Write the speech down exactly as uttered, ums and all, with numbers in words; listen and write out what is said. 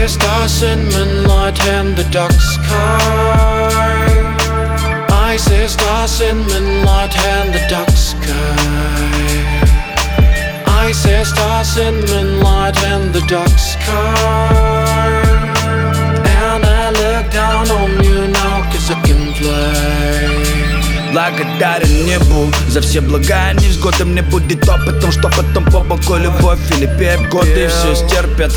say stars in moonlight in the dark sky. I say stars in moonlight in the dark sky. I say stars in moonlight in the dark sky. And I look down on you now, cause I can fly. Благодарен небу за все блага, невзгоды. Мне будет опытом, что потом по боку любовь или пеп. Годы все стерпят,